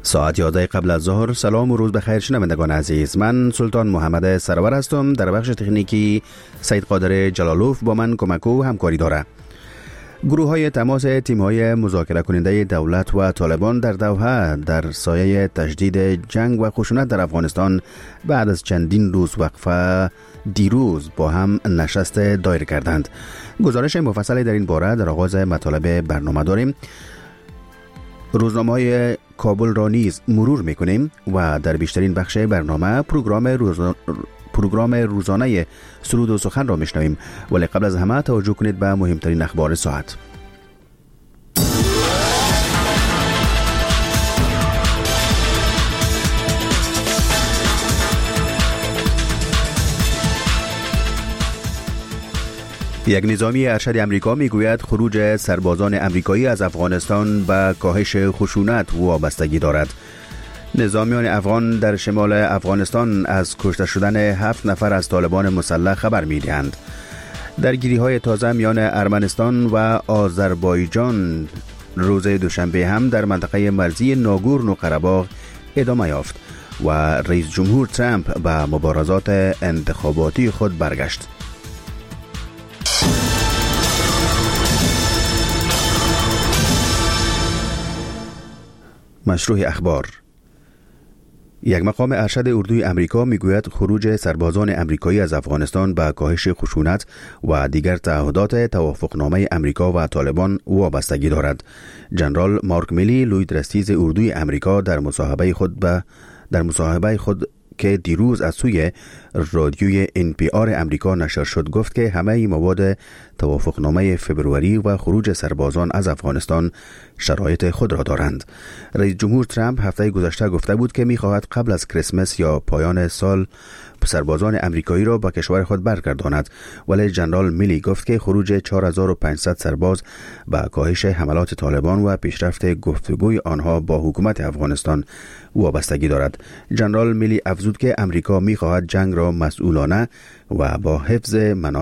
ساعت 11 قبل از ظهر. سلام و روز بخیر شنوندگان عزیز. من سلطان محمد سرور هستم. در بخش تکنیکی سید قادر جلالوف با من کمک و همکاری داره. گروه های تماس تیم های مذاکره کننده دولت و طالبان در دوحه در سایه تشدید جنگ و خشونت در افغانستان بعد از چندین روز وقفه دیروز با هم نشست دایر کردند. گزارش مفصلی در این باره در آغاز مطالب برنامه داریم. روزنامه‌های کابل را نیز مرور میکنیم و در بیشترین بخش برنامه پروگرام روزانه سرود و سخن را میشنویم، ولی قبل از همه توجه کنید به مهمترین اخبار ساعت. یک نظامی ارشد امریکا میگوید خروج سربازان امریکایی از افغانستان به کاهش خشونت وابستگی دارد. نظامیان افغان در شمال افغانستان از کشته شدن 7 نفر از طالبان مسلح خبر می‌دهند. درگیری‌های تازه میان ارمنستان و آذربایجان روز دوشنبه هم در منطقه مرزی ناگورنو قره‌باغ ادامه یافت و رئیس جمهور ترامپ به مبارزات انتخاباتی خود برگشت. مشروع اخبار. یک مقام ارشد اردوی امریکا میگوید خروج سربازان امریکایی از افغانستان به کاهش خشونت و دیگر تعهدات توافقنامه امریکا و طالبان وابستگی دارد. جنرال مارک میلی لوی درستیز اردوی امریکا در مصاحبه خود که دیروز از سوی رادیوی NPR امریکا نشر شد گفت که همه مواد توافقنامه فبروری و خروج سربازان از افغانستان شرایط خود را دارند. رئیس جمهور ترامپ هفته گذشته گفته بود که می‌خواهد قبل از کریسمس یا پایان سال سربازان امریکایی را به کشور خود برگرداند، ولی جنرال میلی گفت که خروج 4500 سرباز با کاهش حملات طالبان و پیشرفت گفتگوی آنها با حکومت افغانستان وابستگی دارد. جنرال میلی افزود که امریکا می‌خواهد جنگ را مسئولانه و با حفظ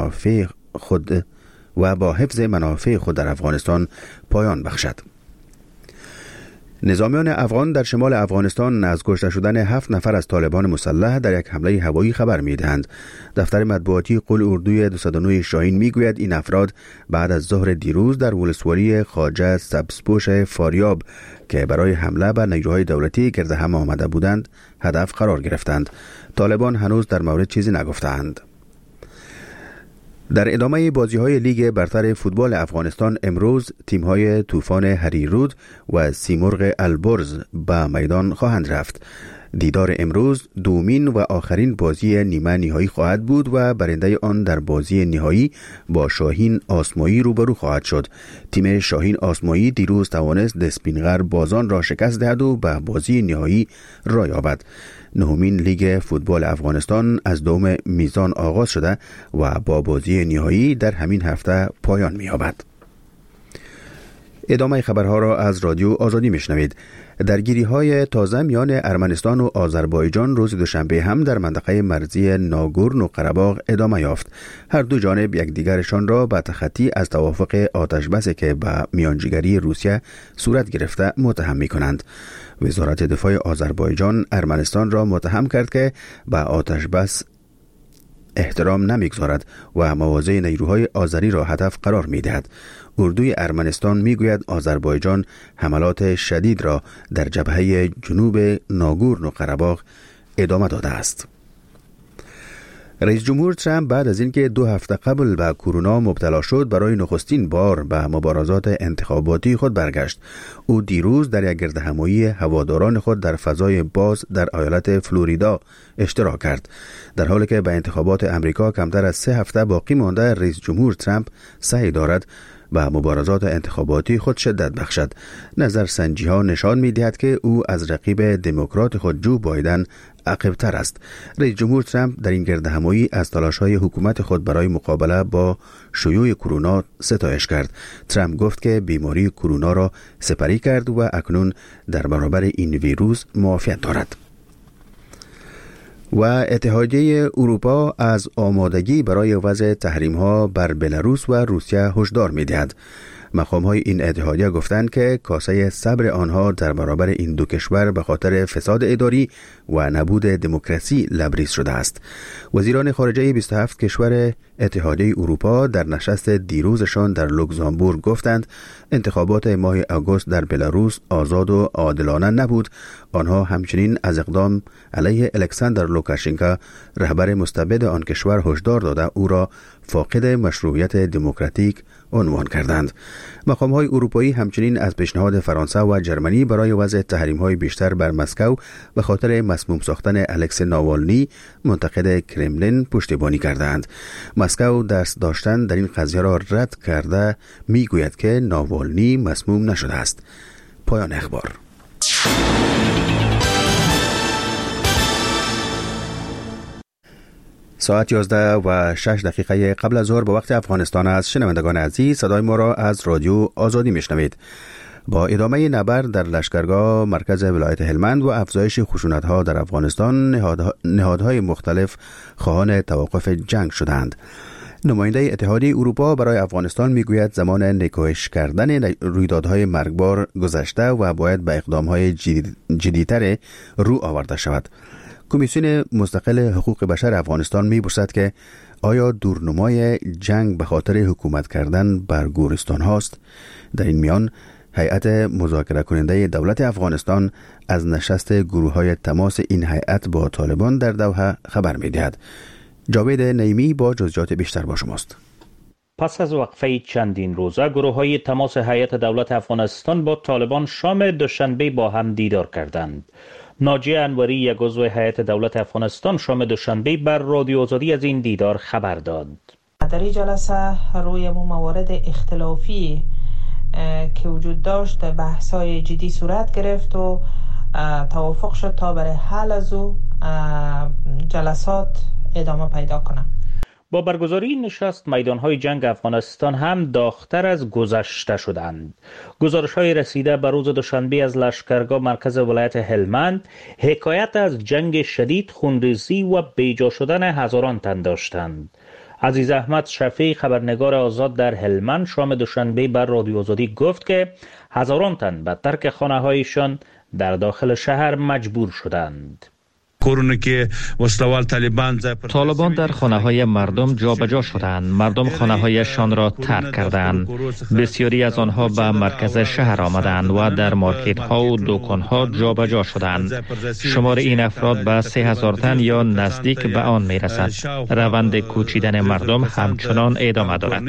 منافع خود در افغانستان پایان بخشد. نظامیان افغان در شمال افغانستان از کشته شدن 7 نفر از طالبان مسلح در یک حمله هوایی خبر می‌دهند. دفتر مطبوعاتی قل اردوی 209 شاهین میگوید این افراد بعد از ظهر دیروز در ولسوالی خواجه سبزپوش فاریاب که برای حمله به نیروهای دولتی گرد هم آمده بودند هدف قرار گرفتند. طالبان هنوز در مورد چیزی نگفتند. در ادامه بازی‌های لیگ برتر فوتبال افغانستان امروز تیم‌های طوفان هریرود و سیمرغ البرز به میدان خواهند رفت. دیدار امروز دومین و آخرین بازی نیمه نهایی خواهد بود و برنده آن در بازی نهایی با شاهین آسمایی روبرو خواهد شد. تیم شاهین آسمایی دیروز توانست دسپینغر بازان را شکست دهد و به بازی نهایی راه یابد. نهمین لیگ فوتبال افغانستان از دوم میزان آغاز شده و با بازی نهایی در همین هفته پایان می‌یابد. ادامه خبرها را از رادیو آزادی میشنوید. درگیری‌های تازه میان ارمنستان و آذربایجان روز دوشنبه هم در منطقه مرزی ناگورنو قره‌باغ ادامه یافت. هر دو جانب یکدیگرشان را به تخطی از توافق آتش‌بسی که به میانجیگری روسیه صورت گرفته متهم می‌کنند. وزارت دفاع آذربایجان ارمنستان را متهم کرد که به آتش‌بس احترام نمیگذارد و مواضع نیروهای آذری را هدف قرار می‌دهد. اردوی ارمنستان میگوید آذربایجان حملات شدید را در جبهه جنوب ناگورنو قره‌باغ ادامه داده است. رئیس جمهور ترامپ بعد از اینکه 2 هفته قبل به کرونا مبتلا شد برای نخستین بار به مبارزات انتخاباتی خود برگشت. او دیروز در یک گردهمایی هواداران خود در فضای باز در ایالت فلوریدا اشتراک کرد. در حالی که به انتخابات امریکا کمتر از 3 هفته باقی مانده، رئیس جمهور ترامپ سعی دارد و مبارزات انتخاباتی خود شدت بخشد. نظرسنجی ها نشان می دهد که او از رقیب دموکرات خود جو بایدن عقب‌تر است. رئیس جمهور ترامپ در این گردهمایی از تلاش‌های حکومت خود برای مقابله با شیوع کرونا ستایش کرد. ترامپ گفت که بیماری کرونا را سپری کرد و اکنون در برابر این ویروس معافیت دارد. و اتحادیه اروپا از آمادگی برای وضع تحریم‌ها بر بلاروس و روسیه هشدار می‌دهد. مقام‌های این اتحادیه گفتند که کاسه صبر آنها در برابر این دو کشور به خاطر فساد اداری و نبود دموکراسی لبریز شده است. وزیران خارجه 27 کشور اتحادیه اروپا در نشست دیروزشان در لوکزامبورگ گفتند انتخابات ماه آگوست در بلاروس آزاد و عادلانه نبود. آنها همچنین از اقدام علیه الکساندر لوکاشنکو رهبر مستبد آن کشور هشدار داده او را فاقد مشروعیت دموکراتیک عنوان کردند. مقام‌های اروپایی همچنین از پیشنهاد فرانسه و جرمنی برای وضع تحریم‌های بیشتر بر مسکو به خاطر مسموم ساختن الکسی ناوالنی منتقد کرملین پشتیبانی کردند. مسکو دست داشتن در این قضیه را رد کرده میگوید که ناوالنی مسموم نشده است. پایان اخبار. ساعت 11:06 قبل از ظهر به وقت افغانستان است. شنوندگان عزیز، صدای ما را از رادیو آزادی میشنوید. با ادامه نبرد در لشکرگاه مرکز ولایت هلمند و افزایش خشونت‌ها در افغانستان، نهادهای مختلف خواهان توقف جنگ شدند. نماینده اتحادیه اروپا برای افغانستان میگوید زمان نکوهش کردن رویدادهای مرگبار گذشته و باید به اقدام‌های جدی‌تر رو آورده شود. کمیسیون مستقل حقوق بشر افغانستان می‌پرسد که آیا دورنمای جنگ به خاطر حکومت کردن بر گورستان هاست؟ در این میان هیئت مذاکره کننده دولت افغانستان از نشست گروه‌های تماس این هیئت با طالبان در دوحه خبر می‌دهد. جاوید نعیمی با جزئیات بیشتر با شماست. پس از وقفه چندین روزه گروه‌های تماس هیئت دولت افغانستان با طالبان شام دوشنبه با هم دیدار کردند. ناجیه انوری، یک عضو هیئت دولت افغانستان، شام دوشنبه بر رادیو آزادی از این دیدار خبر داد. در این جلسه روی موارد اختلافی که وجود داشت بحث‌های جدی صورت گرفت و توافق شد تا برای حل از او جلسات ادامه پیدا کنند. با برگزاری نشست میدان‌های جنگ افغانستان هم داغ‌تر از گذشته شدند. گزارش‌های رسیده به روز دوشنبه از لشکرگاه مرکز ولایت هلمند حکایت از جنگ شدید، خونریزی و بیجا شدن هزاران تن داشتند. عزیز احمد شفیع، خبرنگار آزاد در هلمند، شام دوشنبه بر رادیو آزادی گفت که هزاران تن به ترک خانه‌هایشان در داخل شهر مجبور شدند. طالبان در خانه‌های مردم جابجا شدند. مردم خانه‌هایشان را ترک کردند. بسیاری از آنها به مرکز شهر آمدند و در مارکت‌ها و دکان‌ها جابجا شدند. شمار این افراد به 3000 تن یا نزدیک به آن می‌رسد. روند کوچیدن مردم همچنان ادامه دارد.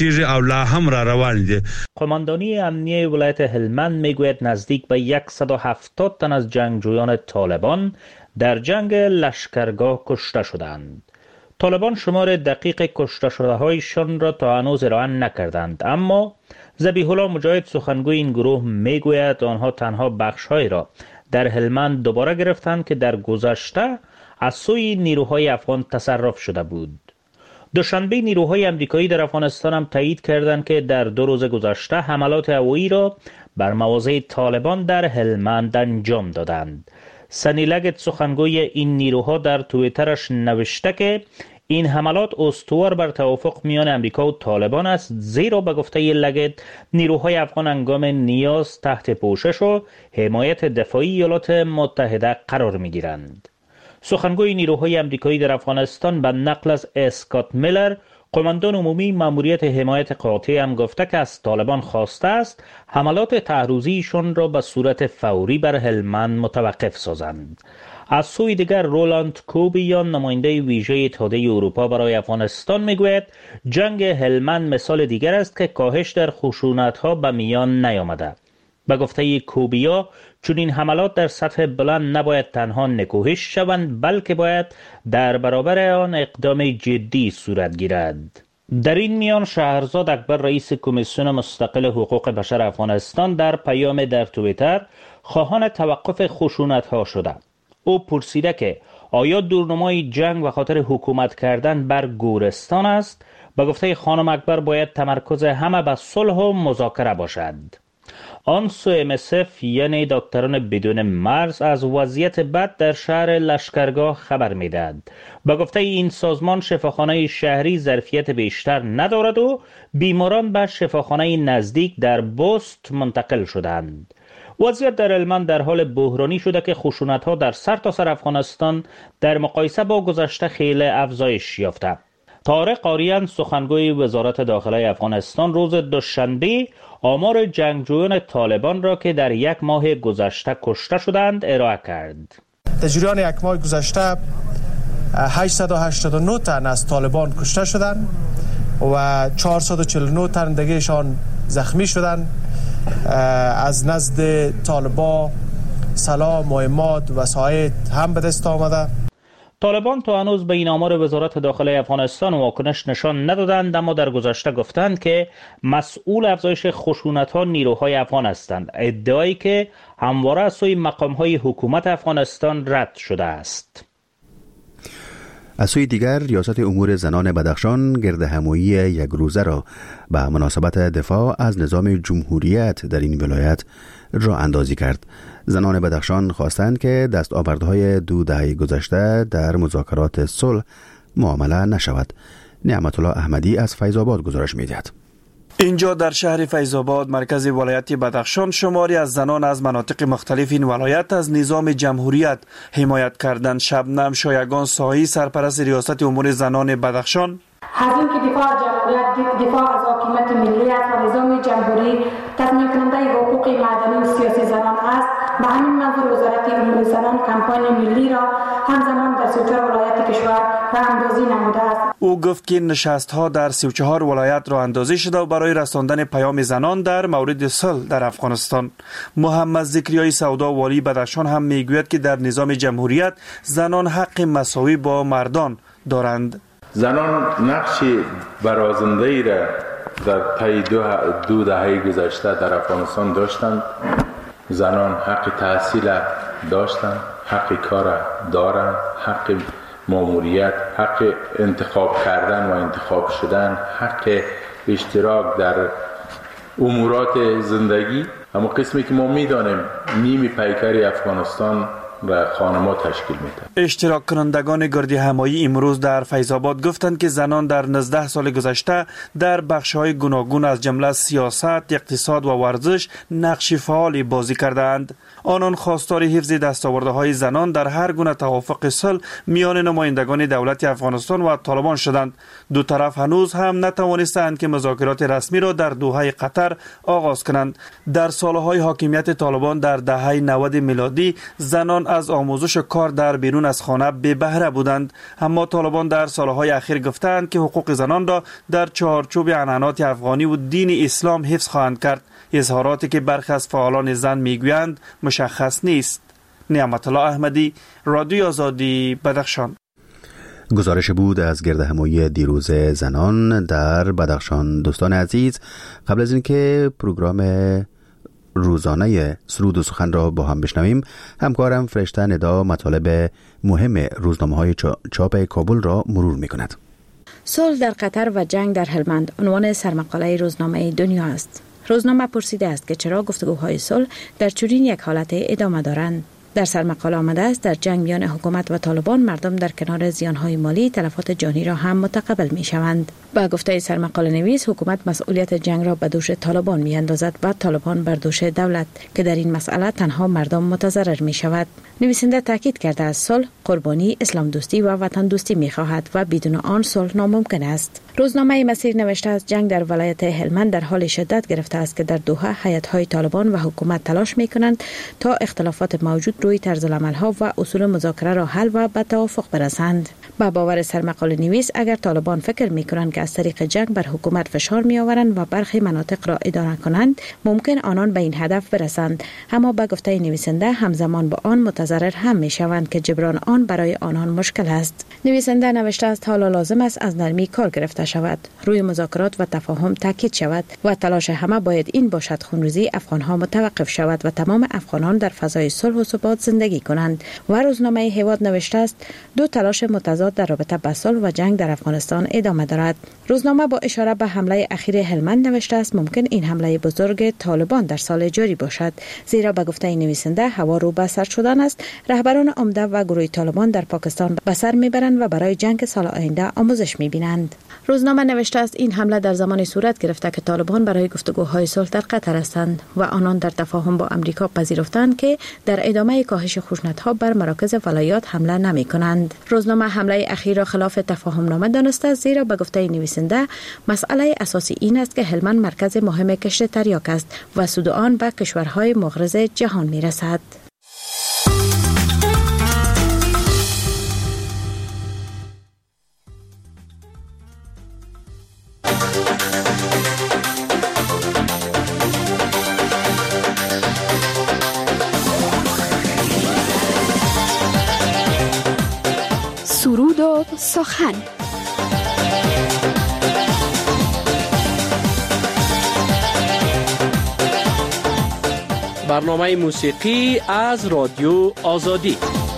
قماندانی امنیه ولایت هلمند میگوید نزدیک به 170 تن از جنگجویان طالبان در جنگ لشکرگاه کشته شدند. طالبان شمار دقیق کشته شده هایشان را تا هنوز ارائه نکردند، اما ذبیح الله مجاهد، سخنگوی این گروه، میگوید آنها تنها بخش‌هایی را در هلمند دوباره گرفتند که در گذشته از سوی نیروهای افغان تصرف شده بود. دوشنبه نیروهای امریکایی در افغانستان هم تایید کردند که در 2 روز گذشته حملات هوایی را بر مواضع طالبان در هلمند انجام دادند. سنی لگت، سخنگوی این نیروها، در توییترش نوشته که این حملات استوار بر توافق میان امریکا و طالبان است، زیرا به گفته لگت نیروهای افغان هنگام نیاز تحت پوشش و حمایت دفاعی ایالات متحده قرار میگیرند. سخنگوی نیروهای امریکایی در افغانستان به نقل از اسکات میلر، قماندان عمومی ماموریت حمایت قاطع، هم گفته که از طالبان خواسته است حملات تعرضیشان را به صورت فوری بر هلمند متوقف سازند. از سوی دیگر رولاند کوبیان، نماینده ویژه اتحادیه اروپا برای افغانستان، میگوید جنگ هلمند مثال دیگر است که کاهش در خشونت‌ها به میان نیامده. به گفته کوبیا، چون این حملات در سطح بلند نباید تنها نکوهش شوند، بلکه باید در برابر آن اقدام جدی صورت گیرد. در این میان شهرزاد اکبر، رئیس کمیسیون مستقل حقوق بشر افغانستان، در پیام در توییتر خواهان توقف خشونت‌ها شده. او پرسیده که آیا دورنمای جنگ به خاطر حکومت کردن بر گورستان است؟ به گفته خانم اکبر باید تمرکز همه به صلح و مذاکره باشد. آنسو MSF یعنی دکتران بدون مرز از وضعیت بد در شهر لشکرگاه خبر میدهد. با گفته این سازمان شفاخانه شهری ظرفیت بیشتر ندارد و بیماران به شفاخانه نزدیک در بست منتقل شدند. وضعیت در هلمند در حال بحرانی شده که خشونت‌ها در سرتاسر افغانستان در مقایسه با گذشته خیلی افزایش یافته. طارق آریان سخنگوی وزارت داخله افغانستان روز دوشنبه آمار جنگجویان طالبان را که در یک ماه گذشته کشته شدند ارائه کرد. در جریان یک ماه گذشته 889 تن از طالبان کشته شدند و 449 تن دیگه‌شان زخمی شدند. از نزد طالبان سلاح، مهمات، وسایل هم به دست آمده. طالبان تا هنوز به این آمار وزارت داخله افغانستان واکنش نشان ندادند، اما در گذشته گفتند که مسئول افزایش خشونت‌ها نیروهای افغان هستند، ادعایی که همواره از سوی مقام‌های حکومت افغانستان رد شده است. از سوی دیگر ریاست امور زنان بدخشان گردهمایی یک روزه را به مناسبت دفاع از نظام جمهوریت در این ولایت راه اندازی کرد. زنان بدخشان خواستند که دستاوردهای 2 دهه گذشته در مذاکرات صلح معامله نشود. نعمت الله احمدی از فیض آباد گزارش می‌دهد. اینجا در شهر فیض آباد مرکز ولایت بدخشان شماری از زنان از مناطق مختلف این ولایت از نظام جمهوریت حمایت کردند. شبنم شایگان ساهی سرپرست ریاست امور زنان بدخشان از این که دفاع از جمهوریت، دفاع از حاکمیت ملی است و نظام جمهوری تضمین کننده حقوق مدنی و سیاسی زنان است، به همین منظور وزارت امور زنان کمپاین ملی را همزمان در 34 ولایت کشور راه اندازی نموده است. او گفت که نشست‌ها در 34 ولایت راه اندازی شده و برای رساندن پیام زنان در مورد صلح در افغانستان. محمد ذکریای سودا والی بدخشان هم میگوید که در نظام جمهوریت زنان حق مساوی با مردان دارند. زنان نقش برازنده‌ای را در طی 2 دهه گذشته در افغانستان داشتند. زنان حق تحصیل داشتند، حق کار دارند، حق ماموریت، حق انتخاب کردن و انتخاب شدن، حق اشتراک در امورات زندگی. اما قسمی که ما میدانیم نیم پیکر افغانستان و خانم‌ها تشکیل میده. اشتراک کنندگان گردی همایی امروز در فیض آباد گفتند که زنان در 19 سال گذشته در بخش‌های گوناگون از جمله سیاست، اقتصاد و ورزش نقش فعالی بازی کردند. آنان خواستار حفظ دستاوردهای زنان در هر گونه توافق صلح میان نمایندگان دولت افغانستان و طالبان شدند. دو طرف هنوز هم نتوانستند که مذاکرات رسمی را در دوحه قطر آغاز کنند. در سالهای حاکمیت طالبان در دهه 90 میلادی زنان از آموزش کار در بیرون از خانه بی بهره بودند، اما طالبان در سالهای اخیر گفتند که حقوق زنان را در چارچوب عنعنات افغانی و دین اسلام حفظ خواهند کرد. اظهاراتی که برخی از فعالان زن میگویند مشخص نیست. نعمت الله احمدی، رادیو آزادی، بدخشان. گزارش بود از گردهمایی دیروز زنان در بدخشان. دوستان عزیز، قبل از اینکه پروگرام روزانه سرود و سخن را با هم بشنویم، همکارم فرشته ندا مطالب مهم روزنامه‌های چاپ کابل را مرور می‌کند. صلح در قطر و جنگ در هلمند عنوان سرمقاله روزنامه دنیا است. روزنامه پرسیده است که چرا گفتگوهای صلح در چنین یک حالت ادامه دارند. در سرمقاله آمده است در جنگ میان حکومت و طالبان مردم در کنار زیانهای مالی تلفات جانی را هم متقبل می شوند. با گفته سرمقاله نویس، حکومت مسئولیت جنگ را به دوش طالبان می اندازد و طالبان بر دوش دولت که در این مسئله تنها مردم متضرر می شود. نویسنده تاکید کرده است صلح قربانی اسلام دوستی و وطن دوستی می خواهد و بدون آن صلح ناممکن است. روزنامه مسیر نوشته است جنگ در ولایت هلمند در حال شدت گرفته است که در دوحه هیئت‌های طالبان و حکومت تلاش می کنند تا اختلافات موجود روی طرز العمل‌ها و اصول مذاکره را حل و به توافق برسند. با باور سرمقاله نویس، اگر طالبان فکر می کنند که از طریق جنگ بر حکومت فشار می آورند و برخی مناطق را اداره کنند، ممکن آنان به این هدف برسند، اما با گفته نویسنده همزمان با آن متضرر هم می شوند که جبران آن برای آنان مشکل است. نویسنده نوشته است حالا لازم است از نرمی کار گرفته شود، روی مذاکرات و تفاهم تاکید شود و تلاش همه باید این باشد خونریزی افغانها متوقف شود و تمام افغانان در فضای صلح و ثبات زندگی کنند. و روزنامه هیواد نوشته است دو تلاش متضاد تحفظات در رابطه با صلح و جنگ در افغانستان ادامه دارد. روزنامه با اشاره به حمله اخیر هلمند نوشته است ممکن این حمله بزرگ طالبان در سال جاری باشد، زیرا به گفته نویسنده هوا رو به سر شدن است. رهبران عمده و گروه طالبان در پاکستان به سر میبرند و برای جنگ سال آینده آموزش میبینند. روزنامه نوشته است این حمله در زمانی صورت گرفته که طالبان برای گفتگوهای صلح در قطر هستند و آنان در تفاهم با امریکا پذیرفتند که در ادامه کاهش خشونت‌ها بر مراکز ولایات حمله نمی‌کنند. روزنامه حمله اخیر را خلاف تفاهم نامه دانسته است، زیرا به گفته نویسنده مسئله اساسی این است که هلمند مرکز مهم کشت تریاک است و سود آن به کشورهای مغرض جهان می‌رسد. سرود و سخن. برنامه موسیقی از رادیو آزادی.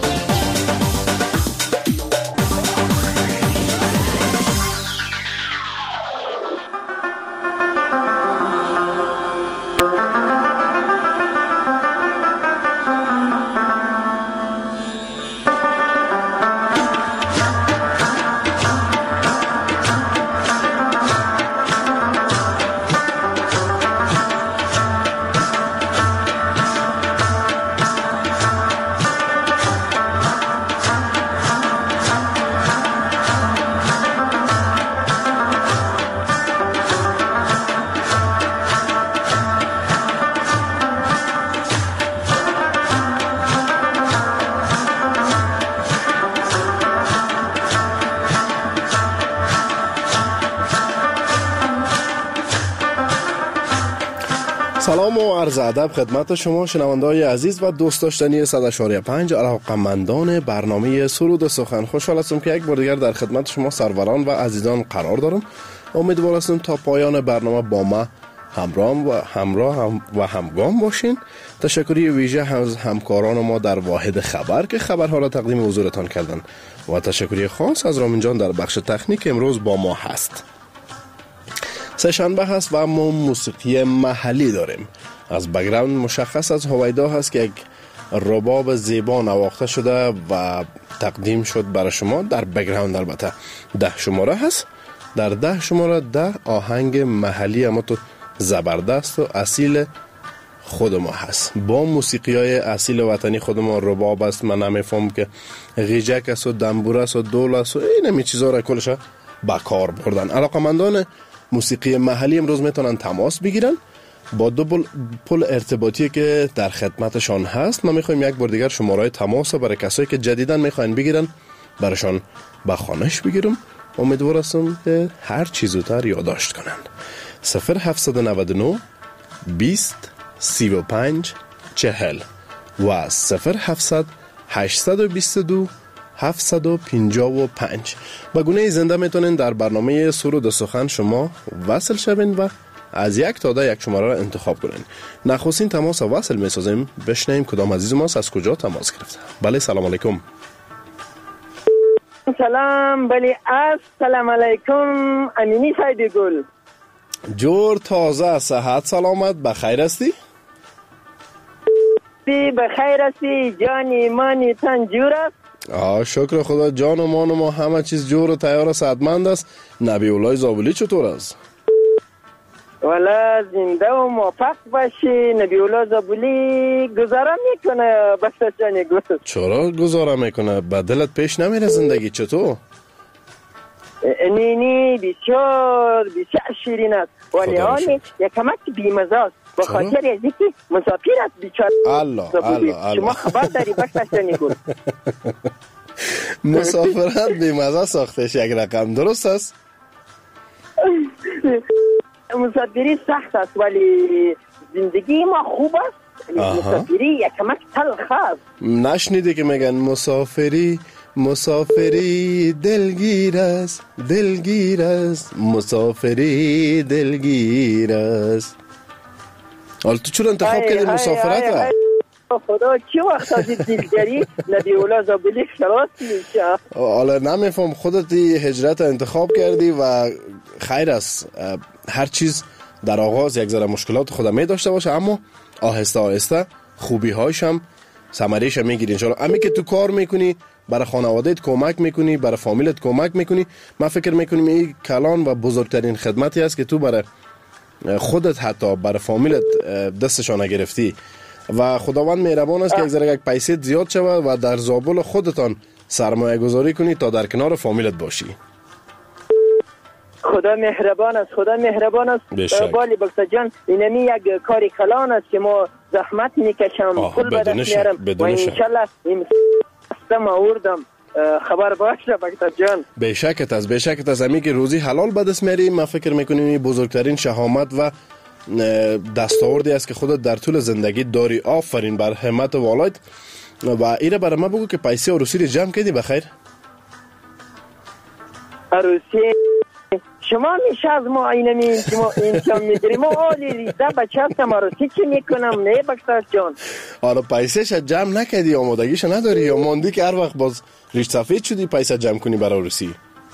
سلام و عرض ادب خدمت شما شنونده‌های عزیز و دوست داشتنی 100.5 علاقه‌مندان برنامه سرود و سخن. خوشحال هستم که یک بار دیگر در خدمت شما سروران و عزیزان قرار دارم. امیدوار هستم تا پایان برنامه با ما همراه و همگام باشین. تشکری ویژه از همکاران ما در واحد خبر که خبرها را تقدیم حضورتان کردند و تشکری خاص از رامین جان در بخش تکنیک امروز با ما هست. سه‌شنبه هست و ما موسیقی محلی داریم. از بک‌گراند مشخص از هویدا هست که یک رباب زیبا نواخته شده و تقدیم شد برای شما. در بک‌گراند البته 10 شماره هست. در 10 شماره 10 آهنگ محلی اما تو زبردست و اصیل خود ما هست. با موسیقی‌های اصیل وطنی خود ما رباب است، من نمیفهم که غیجک است و دنبور است و دول است و این چیزا را کلش با کار بردن. علاقه‌مندان موسیقی محلی امروز میتونن تماس بگیرن با دو پل ارتباطی که در خدمتشان هست. ما میخوایم یک بار دیگر شماره تماس برای کسایی که جدیدن میخواین بگیرن براشان به خانش بگیرم. امیدوار هستم که هر چی زودتر یادداشت کنن. 0799 20 35 40 و 0700 822 755. با گونه زنده میتونین در برنامه سرود و سخن شما وصل شوین و از یک تا ده یک شماره را انتخاب کنین. نخستین تماس وصل میسازیم. بشنویم کدام عزیز ماست از کجا تماس گرفته. بله سلام علیکم. سلام. بله السلام علیکم. امینی سید گل. جور تازه صحت سلامت بخیر هستی؟ بخیر هستی جان ایمانی تن جور است؟ شکر خدا جان و مان و ما همه چیز جور و تیار و صحتمند است. نبی اولای زابلی چطور است؟ والا زنده و موفق باشی. نبی اولای زابلی گذاره میکنه بسته جانی گل. چرا گذاره میکنه؟ به دلت پیش نمیره زندگی چطور؟ نینی بسیار شیرین است ولی آنی یکمک بیمزه است به خاطر از اینکه مسافر است بیچاره. الله شما خبر داری بسته گل. مسافرت بیمزه ساختش یک رقم درست است؟ مسافری سخت است ولی زندگی ما خوب است. مسافری یکمک تلخ است. نشنیدی که میگن مسافری دلگیر است مسافری دلگیر است. حالا تو چرا انتخاب کردی مسافرت را؟ خدا چه وقت از دیلگری نبی اولا زابلی خلاص میشه؟ حالا نمیفهم خودت هجرت انتخاب کردی و خیر است. هر چیز در آغاز یک ذره مشکلات خود می داشته باشه، اما آهسته آهسته خوبی هایش هم ثمره‌اش میگیری انشالله. امی که تو کار میکنی برای خانوادهت کمک میکنی، برای فامیلت کمک میکنی، من فکر میکنم این کلان و بزرگترین خدمتی است که تو برای خودت حتی برای فامیلت دستشان گرفتی و خداوند مهربان است که یک ذره یک پیسه زیاد شود و در زابل خودتان سرمایه گذاری کنی تا در کنار فامیلت باشی. خدا مهربان است، خدا مهربان است. بالی بکتا جان اینمی یک کاری کلان است که ما زحمت میکشم، پول به دست میارم و انشالله این سم آوردم خبر باشه بکتا جان. بشکت از امی که روزی حلال به دست میاری، من فکر میکنیم این بزرگترین شهامت و دستاوردی است که خودت در طول زندگی داری. آفرین بر همت والایت. و ایره برای ما بگو که پیسه عروسی رو جمع کردی بخیر؟ عروسی شما میشه از ما اینمی انجام میگیریم. ما آلی ریزه بچه هستم، عروسی چی میکنم نه بکتاش جان؟ آره پیسه شد جمع نکردی، آمادگیش نداری یا ماندی که هر وقت باز ریش سفید شدی پیسه جمع کنی برای عروسی؟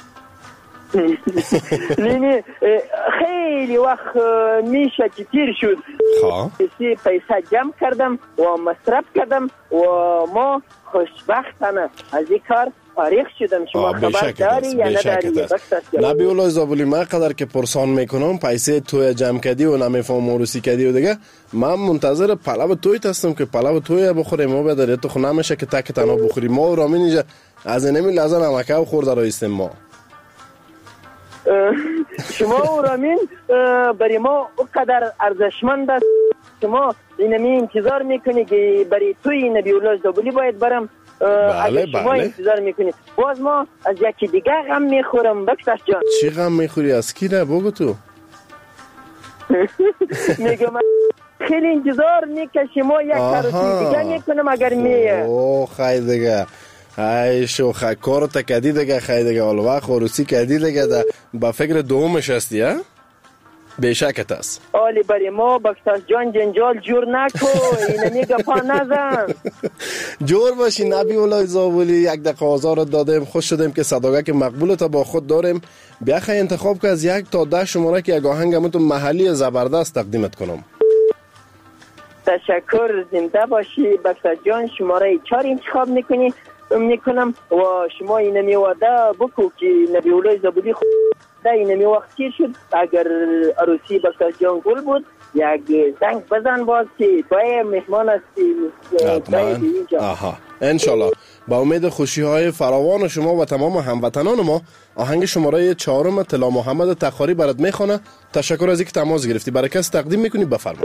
نه خیلی وقت میشه که تیر شد پیسه جمع کردم و مصرف کردم و ما خوشبختانه از این کار فارغ شدم. شما خبر داری یا نداری؟ نبی الله زابلی من قدر که پرسان میکنم پیسه توی جمع کردی و نمیفهم عروسی کردی و دیگه من منتظر پلو تویت هستم که پلو توی بخوریم و بداری تو خو نمیشه که تک تنها بخوری. ما و رامین اینجا از اینمی لحظه نمکه و خورده رایستیم ما. شما و رامین برای ما اقدر ارزشمند است که ما اینمی انتظار میکنی که برای توی نبی الله زابلی باید برم. بله شما انتظار میکنی باز ما از یکی دیگه غم میخورم. بکتاش جان چی غم میخوری؟ از کی نه بگو تو؟ میگم خیلی انتظار میکشی ما یک عروسی دیگه میکنم اگر میه. اوه خیلی دیگه ای شو کارو تا کدی دیگه خیلی دیگه حالا وقت عروسی کدی دیگه با فکر دومش هستی ها؟ بشکت است آلی برای ما بکتاش جان جنجال جور نکو اینمی گپا نزن. جور باشی نبی الله زابلی. یک دقیقه آزار دادیم، خوش شدیم که صداقت مقبولت با خود داریم. بیا خیلی انتخاب که از 1 تا 10 شماره که یک آهنگ همون محلی زبردست تقدیمت کنم. تشکر، زنده باشی بکتاش جان. شماره 4 انتخاب میکنم و شما اینمی وعده بکو که نبی الله زابلی اینمی وقتی شد اگر عروسی بکتاش جان گل بود یک زنگ بزن باز که توی مهمان هستی. آها انشالله. با امید خوشی های فراوان شما و تمام هموطنان ما آهنگ شماره 4 طلا محمد تخاری برات میخونه. تشکر از اینکه تماس گرفتی. برای کس تقدیم میکنی بفرما.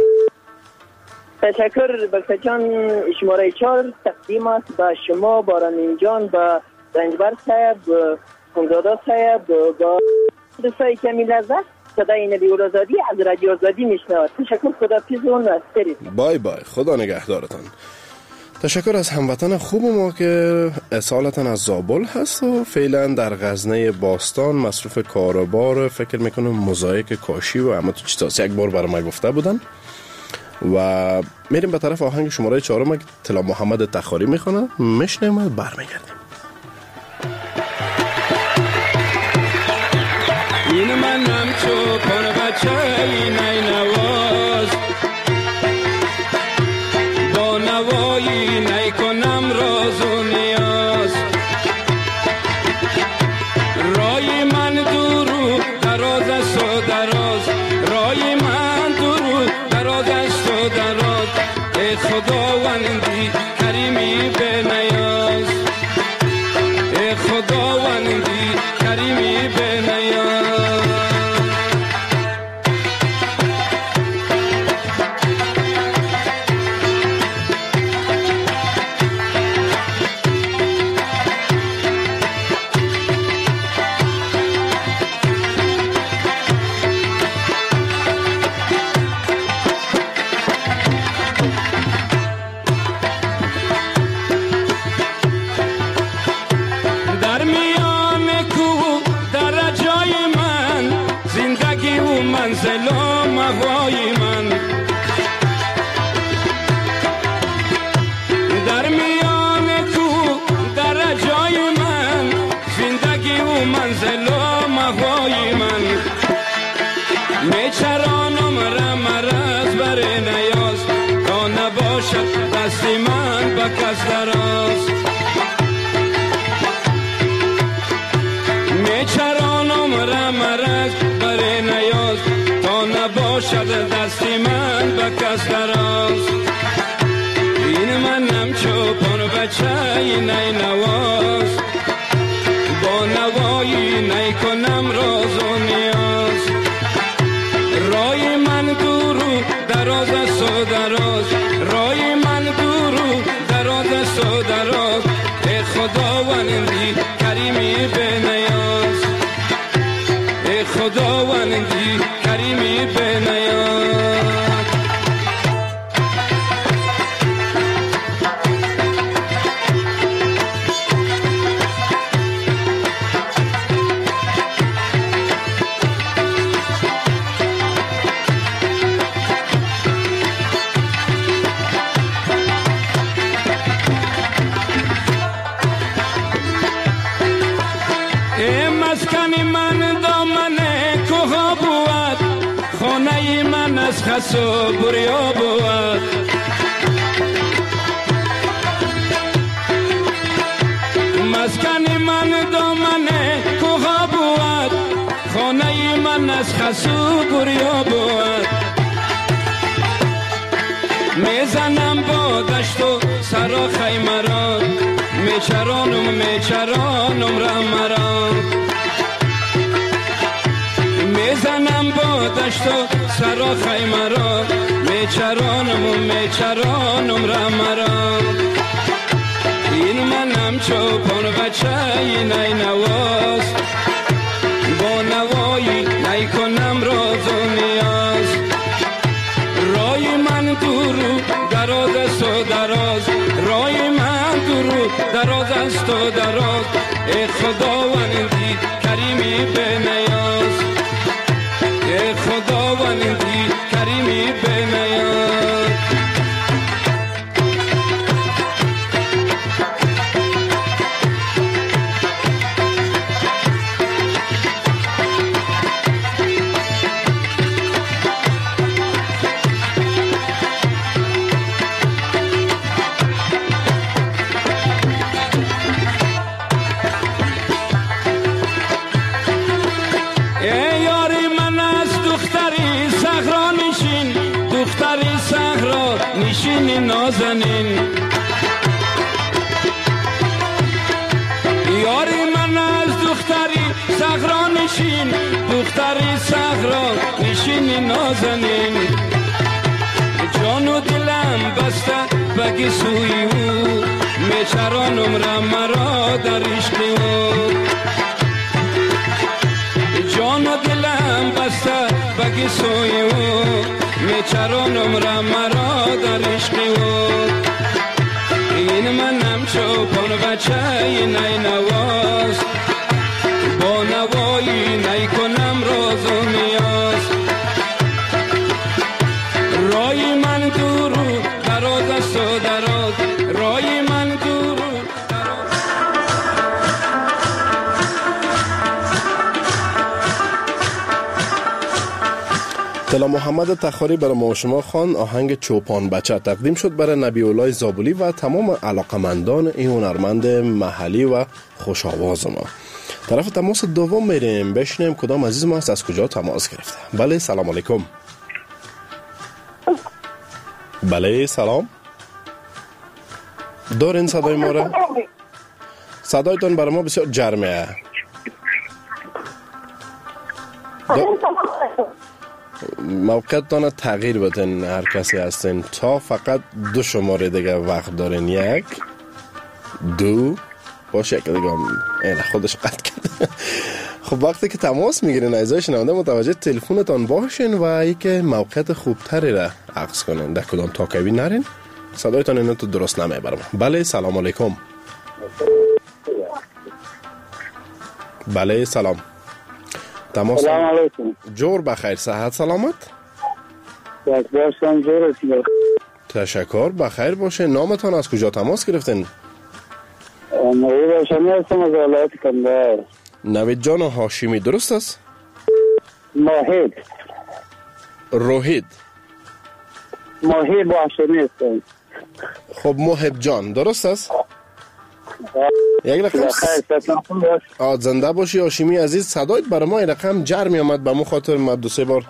تشکر بکتاش جان. شماره 4 تقدیم است با شما، بارانین جان، با رنجبر صاحب، خونزاده صاحب، با دوستای کمی لذت. صدای نبی الله زادی از رادیو آزادی میشنوید. تشکر، خدا پیزون است. بای بای، خدا نگهدارتان. تشکر از هموطن خوب ما که اصالتاً از زابل هست و فعلا در غزنه باستان مصروف کاروبار فکر میکنم موزاییک کاشی و اما تو چیتاس یک بار برای ما گفته بودن. و میریم به طرف آهنگ شماره 4 که طلا محمد تخاری میخونه. میشنیم و برمیگردیم. این منم تو کن بچه نی نواز با نوایی نی کنم راز و نیاز. رای من درو دراز است و دراز، رای من درو دراز است و دراز. ای خداوندی کریمی به نیاز، ای خداوندی کریمی به نیاز. هوای من میچرانم را مرز بر نیاز تا نباشد دست من به کس دراز میچرانم را مرز بر نیاز تا نباشد دست من به کس دراز این منم چوپان بچه نی نواز با نوایی نی کنم راز و نیاز رای من دورو دراز است و دراز رای من دورو دراز است و دراز ای خداوندی کریمی به نیاز ای خداوندی کریمی به نیاز خس و بریا بود مسکن من دامن کوها بود خانه من از خس و بریا بود میزنم با دشت و سرا خیمه را میچرانم را مرا میزنم با دشت و سرا خیمه را میچرانم را مرا این منم چوپان بچه نی نواز با نوایی نی کنم راز و نیاز رای من دورو دراز است و دراز رای من دورو دراز است و دراز ای خداوندی کریمی به نیاز ای خداوندی کریمی به نیاز نازنین یاری من از دختری صحرا نشین دختری صحرا نشین نازنین جان و دلم بسته بگی سوی او میچرانم را مرا در عشق او جان و دلم بسته بگی سوی او میچرانم را مرا در عشق او این منم چوپان بچه نی نواز با نوایی نی کنم راز و نیاز رای من دورو دراز است و دراز رای من دورو طلا محمد تخاری برای ما شما خوان آهنگ چوپان بچه تقدیم شد برای نبی الله زابلی و تمام علاقمندان این هنرمند محلی و خوش آواز ما. طرف تماس دوم میریم بشنیم کدام عزیز ما از کجا تماس گرفته. بله سلام علیکم. بله سلام. دارین صدای ما را؟ صدایتون برای ما بسیار جرمه. موقعتان تغییر بدین هر کسی هستین تا فقط 2 شماره دیگه وقت دارین 1 2 باشه که دیگه این خودش قطع کرد. خب وقتی که تماس میگیرین عزیزای شنونده متوجه تلفنتان باشین و اینکه موقعیت خوبتری را عکس کنین در کدام تاکوی نرین صدایتان اینو تو درست نمیبرم. بله سلام علیکم. بله سلام. تماس سلام علیکم. جور بخیر صحت سلامت. باشم جور هستم. تشکر بخیر باشه. نامتان از کجا تماس گرفتین؟ نوید هاشمی هستم از ولایت کندهار. نوید جان و هاشمی درست است؟ موحد روحید موحد و هاشمی است. خب محب جان درست است؟ یک رقم زنده باشی هاشمی عزیز. صدایت برای ما رقم جر می آمد، به مو خاطر ما 2-3 بار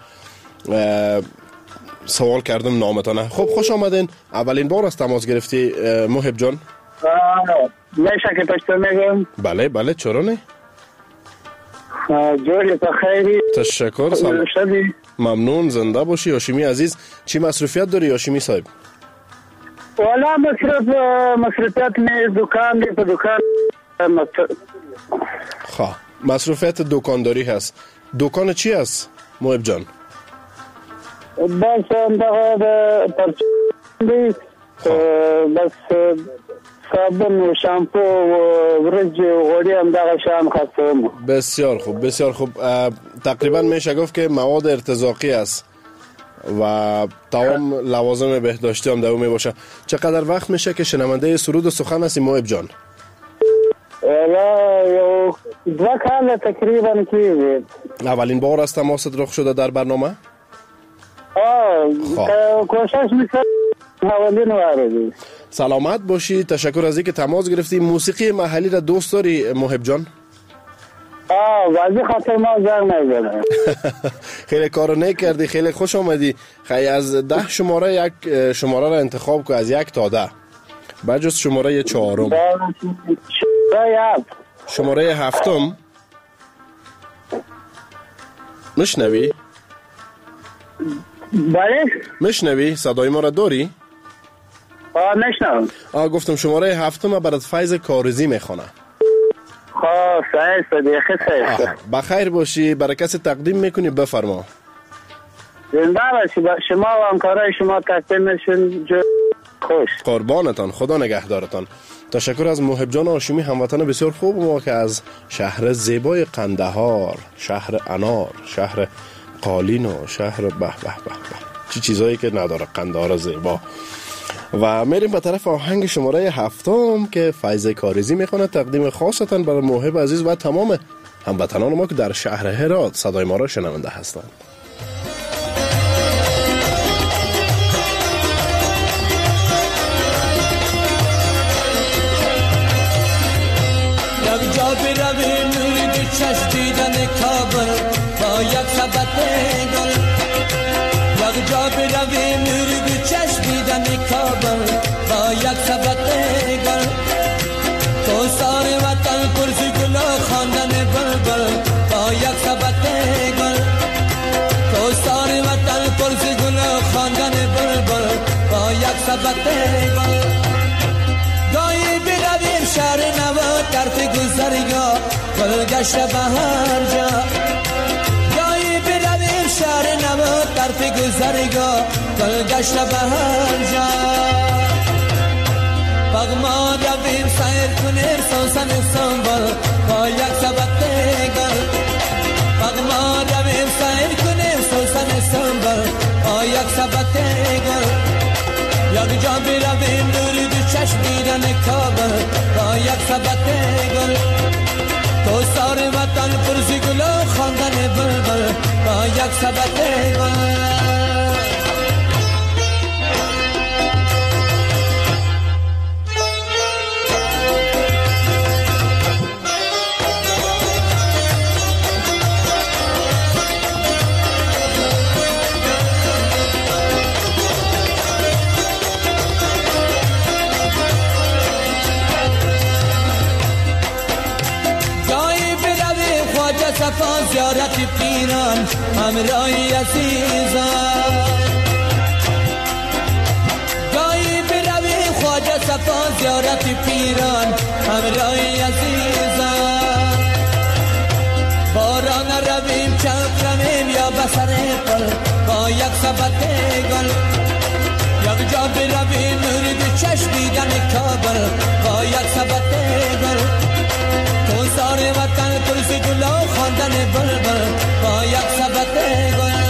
سوال کردم نامتانه. خب خوش آمدین. اولین بار است تماس گرفتی محب جان؟ میشه که پشتو میگم؟ بله بله چرا نه؟ جوری بخیری. تشکر. سلام. ممنون. زنده باشی هاشمی عزیز. چی مصروفیت داری هاشمی صاحب؟ والا مصروفیت می دکان دی په دکان. خواه مصروفیت دکانداری هست. دکان چی هست محب جان؟ بس اندغه پرچندی بس صابون و شامپو و ورج و غوری اندغه شام خواستم. بسیار خوب بسیار خوب. تقریبا میشه گفت که مواد ارتزاقی است و تمام لوازم بهداشتی هم در اون می باشه. چقدر وقت میشه که شنونده سرود و سخن هستی محب جان؟ یو 2 کال تقریبا کیږي. اولین بار است تماست رخ شده در برنامه؟ کوشش میکنم اولین وارد. سلامت باشی. تشکر از اینکه تماس گرفتی. موسیقی محلی را دوست داری محب جان؟ واسه خاطر ما زنگ نزنه. خیلی کارو نکردی. خیلی خوش آمدی. خیلی از 10 شماره یک شماره را انتخاب کن، از 1 تا 10 بجز شماره 4. شماره 7 مشنوی؟ بله مشنوی؟ صدای ما را داری؟ مشنوم. گفتم شماره 7 برات فیض کارزی میخونه. بخیر باشی. برای کسی تقدیم میکنی بفرما. زنده باشی. با شما و همکارای شما تقدیم نشون خوش. قربانتان. خدا نگهدارتان. تشکر از محب جان هاشمی هموطن بسیار خوب ما که از شهر زیبای قندهار، شهر انار، شهر قالین و شهر به چی چیزایی که نداره قندهار زیبا. و میریم به طرف آهنگ شماره 7 که فیض کارزی میخونه، تقدیم خاصتا برای محب عزیز و تمام هموطنان ما که در شهر هرات صدای ما را شنونده هستند. یک جا برویم نور چشیدن کابل با یک سبت گل. یک جا برویم نور چشیدن کابل با یک سبت گل. تو سار وطن پرسی گل خواندن بلبل با یک سبت گل. تو سار وطن پرسی گل خواندن بلبل با یک سبت گل. گاهی برویم شهر نوا طرف گذرگاه گل گشت بهر جا. گاهی برویم شهر نوا طرف گذرگاه گل گشت بهر جا. بغما رویم سیر کنیم سوسن سنبل با یک سبت گل. بغما رویم سیر کنیم سوسن سنبل با یک سبت گل. یک جا برویم نوری دو چشم دیدن کابل با یک سبت گل. تو سار وطن پرسی گل خواندن بلبل با یک سبت گل. صفا زیارت پیران همراهی عزیزان. گاهی برویم خواجه صفا زیارت پیران همراهی عزیزان. باران رویم چند رویم یا بسر پل با یک سبت گل. یک جا برویم نوری دو چشم دیدن کابل با یک سبت گل. تو سار وطن پرسی گل خواندن بلبل با یک سبت گل.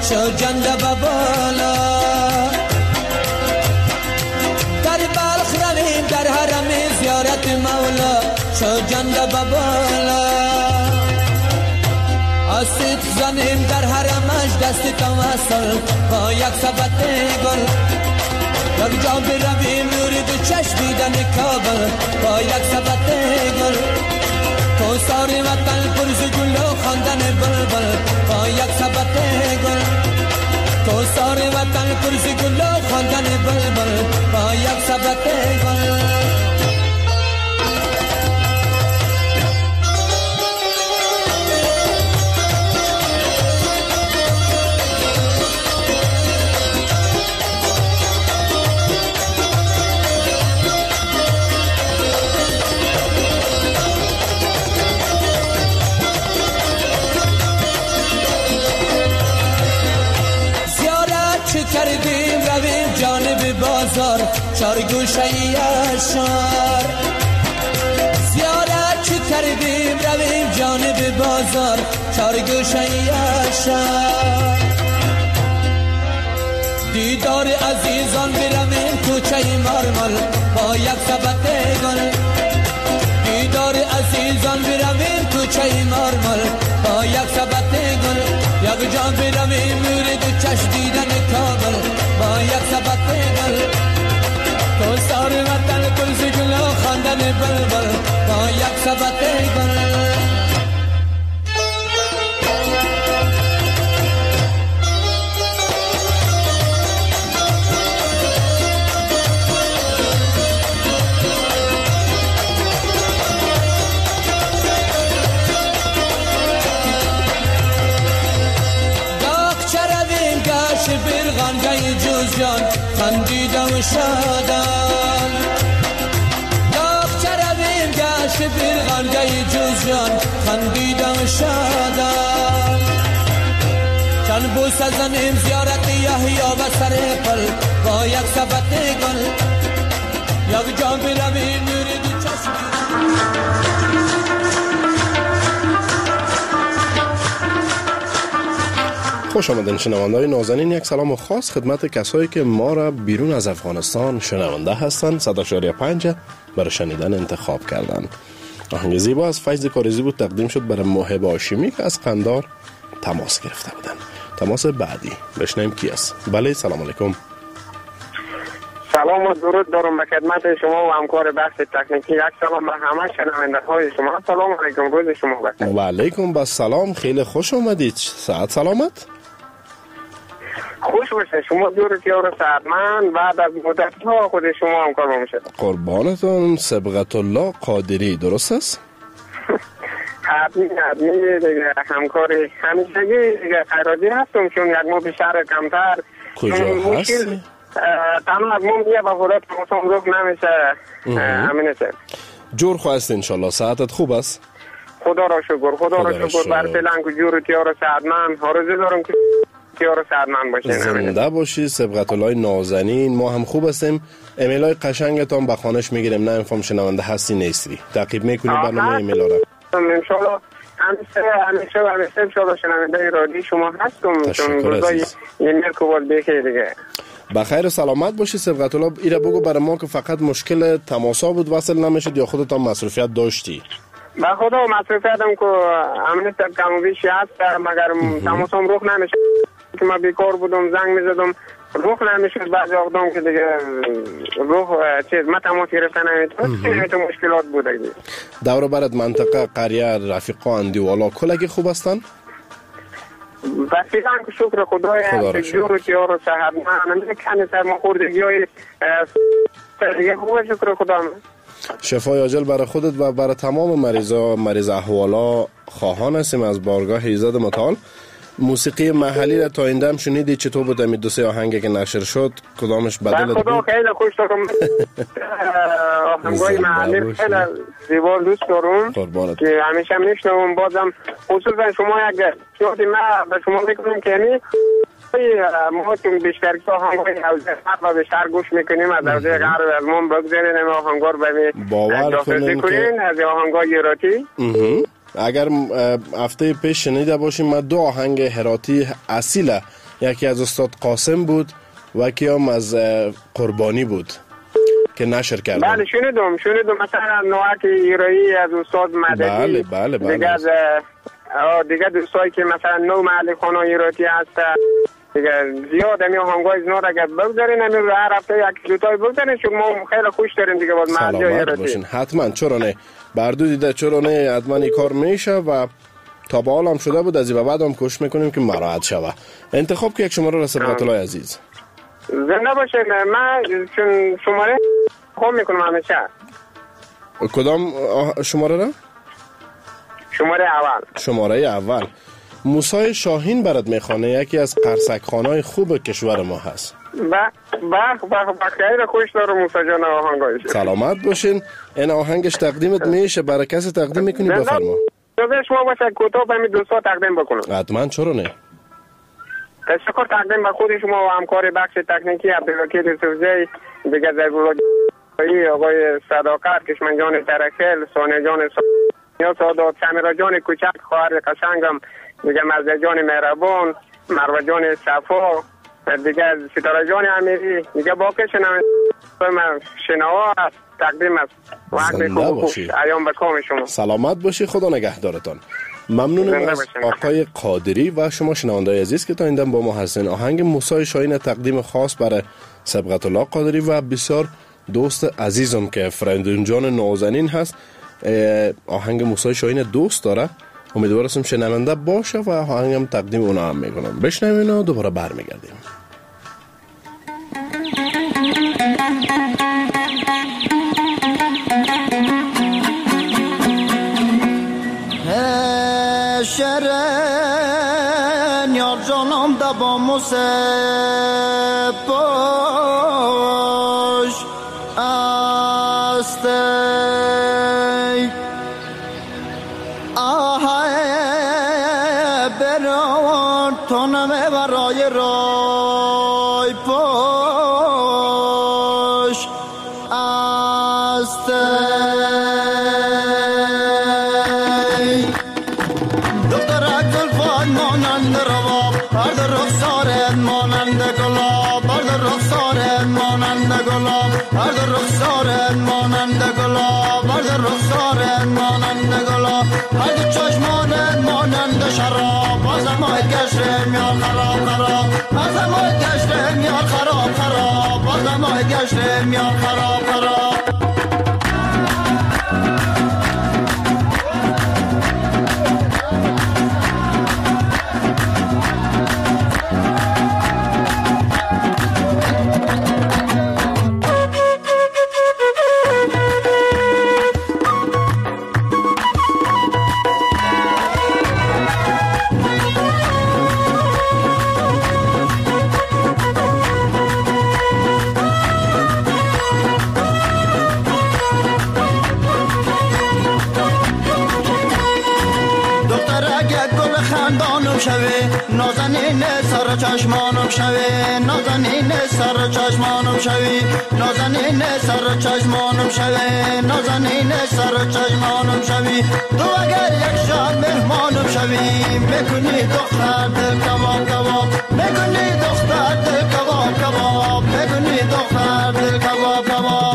شو جنده ببالا در بلخ رویم در حرم زیارت مولا شو جنده ببالا آسیت زنیم در حرمش دست توسل با یک سبت گل یک جا برویم نور دو چشمیدن کابل با یک سبت گل تو ساری وطن پرز گل و خواندن بلبل با یک سبت گل تو ساری وطن پرز گل و خواندن بلبل با یک سبت گل کردیم رویم جانب بازار چار گوشه شهر زیارت چو کردیم رویم جانب بازار چار گوشه شهر دیدار عزیزان برویم کوچه مارمل با یک سبت گل دیدار عزیزان برویم کوچه مارمل با یک سبت گل یک جا برویم نور دو چشم دیدن کابل با یک سبت گل تو سار وطن کلز گل و خواندن بلبل با یک سبت گل برغنگه جوزجان خندیده و شادن داغ چرویم گشت برغنگه جوزجان خندیده و شادن چند بوسه زنیم زیارت یحیی و سر پل با یک سبت گل یک جا برویم نور دو چشم خوش آمدین شنونده‌های نازنین. یک سلام خاص خدمت کسایی که ما را بیرون از افغانستان شنونده هستند. 100.5 برای شنیدن انتخاب کردند. آهنگ زیبا از فیض کاریزی بود تقدیم شد برای محب هاشمی که از قندار تماس گرفته بودن. تماس بعدی بشنویم کی است. بله سلام علیکم. سلام و درود دارم به خدمت شما و همکار بحث تکنیکی. یک سلام به همه شنونده‌های شما. سلام علیکم، روز شما بخیر. و علیکم السلام، خیلی خوش آمدید. صحت سلامت؟ خوش باشه. شما دور کیار سعدمند بعد از مدت ها خود شما همکار ما میشه. قربانتون. صبغت الله قادری درست است؟ حتمی دیگه همکاری همیشگی دیگه خیراتی هستم چون یک ماه بیشتر کمتر. کجا هستی؟ تنها از مون یه با خودت موسم روک نمیشه. همینه سر جور خواست انشالله. صحتت خوب است؟ خدا را شکر. خدا را شکر. بر فعلا که جور کیار سعدمند آرزو دارم که کیار سعدمند باشین. زنده باشی. صبغت الله نازنین. ما هم خوب هستیم. ایمیل های قشنگتان به خانش میگیریم. نه انفام شنونده هستی نیستی. تعقیب میکنی برنامه ایمیل ها را. انشالله همیشه انشالله شنونده رادیو شما هستم. چون روزای ایمیل کوبال بخیر دیگه. بخیر و سلامت باشی صبغت الله. ایره بگو برای ما که فقط مشکل تماسا بود وصل نمیشد یا خودت هم مصروفیت داشتی؟ با خدا مصروفیتم که امنیت کم و بیشی هست مگر تماسم روخ نمیشه که ما بیکار بودم زنگ میزدم روخ نمیشد. بعضی آقدام که دیگه روخ ما تماس گرفتن نمیتونست مشکلات بوده دیگه. دور برد منطقه قریه رفیقا اندیوالا کلگی خوب هستن؟ رفیقان که شکر خدای جور و تیار و صحت من کنی سرماخوردگی های دیگه خوبه شکر خدا. شفای عاجل برای خودت و برای تمام مریض احوالا خواهان هستیم از بارگاه ایزد متعال. موسیقی محلی را تا این دم شنیدی؟ چطور بود امی دو سه آهنگ که نشر شد کدامش بدلت بود؟ خدا خیلی خوش دارم. آهنگای محلی خیلی زیبا دوست دارم که همیشه میشنوم. بازم خصوصا شما یک شوخی ما به شما میکنم که یعنی ما چون بیشتر که آهنگای حوزه و بیشتر گوش میکنیم از حوزه غرب از ما بگذارین اما آهنگار به داخل کنین از آهنگای ایراتی. اگر هفته پیش شنیده باشیم ما دو آهنگ هراتی اصیل یکی از استاد قاسم بود و یکی هم از قربانی بود که نشر کردن. بله شنیدم مثلا نوعات ایرایی از استاد مددی. بله دیگه دوستایی که مثلا نو محل خانه ایراتی هست دیگه زیاد همی آهنگای زناد اگر بگذارین همی رو هر هفته یک دوتای بگذارین چون ما خیلی خوش داریم دیگه باز محل ایراتی. باشین حتما چرا نه بردو دیده چرا نه حتما این کار میشه و تا به حال هم شده بود از این بعد هم کوشش میکنیم که مراحت شوه. انتخاب که یک شماره را سبقت الله عزیز زنده باشین. من چون شماره خوب میکنم همیشه. کدام شماره را؟ شماره اول موسی شاهین برات میخوانه، یکی از قرصک خانای خوب کشور ما هست. خیلی خوش دارم موسی جان آهنگایش. سلامت باشین. این آهنگش تقدیمت میشه، برای کسی تقدیم میکنی بفرما. شما باشه کوتاه به این دوستا تقدیم بکنم. حتما چرا نه. تشکر تقدیم به خود شما و همکار بخش تکنیکی عبدالوکیل یوسفزی، دیگه زیبایی آقای صداقت، کشمن جان ترکل، سانه جان یا سادات، سمیرا جان کوچک خواهر قشنگم، دیگه مرزه جان مهربان، مروه جان صفا، دیگه ستاره جان امیری، دیگه باقی شنوا است، تقدیم است. وقت خوب ایام به کام شما. سلامت باشی، خدا نگهدارتان. ممنونم از آقای قادری و شما شنونده‌های عزیز که تا این دم با ما هستین. آهنگ موسی شاهین تقدیم خاص برای سبقت الله قادری و بسیار دوست عزیزم که فرندون جان نازنین هست. آهنگ موسی شاهین دوست داره، امیدوارم شنونده باشه و آهنگم تقدیم اونا هم میکنم. بشنوین و دوباره برمیگردیم. شرن یار جانم دبا موسی پاش است برای رای پاش است دختر گلفان مانند رواب برد رخسارت مانند گلاب برد رخسارت مانند گلاب برد رخسارت مانند گلاب برد رخسارت مانند گلاب برد چشمانت مانند شراب بازمای گشتم یا خراب خراب بازمای گشتم یا خراب خراب بازمای گشتم یا خراب خراب نازنین سر چشمانم شوی نازنین سر چشمانم شوی نازنین سر چشمانم شوی نازنین سر چشمانم شوی تو اگر یک شب مهمانم شوی میکنی دختر دل کباب کباب میکنی دختر دل کباب کباب میکنی دختر دل کباب کباب